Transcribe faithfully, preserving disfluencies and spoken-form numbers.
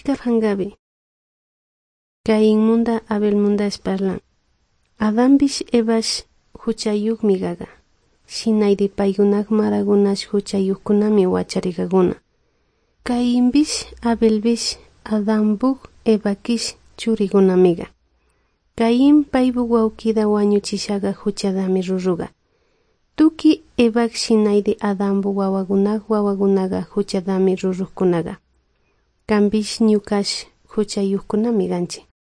Ishka hangabi. Caín munda Abel munda esperlan. Adambish evash huchayuk migaga. Shinaidi paygunak maragunash huchayukunami wacharigaguna. Caínbish Abelbish Adambuk evakish churigunamiga. Caín paybu wawkida wañuchishaga huchadami ruruga. Tuki evak shinaidi Adambu wawagunak wawagunaga huchadami rurukunaga. Kambish ñukash huchayukunami ganchi.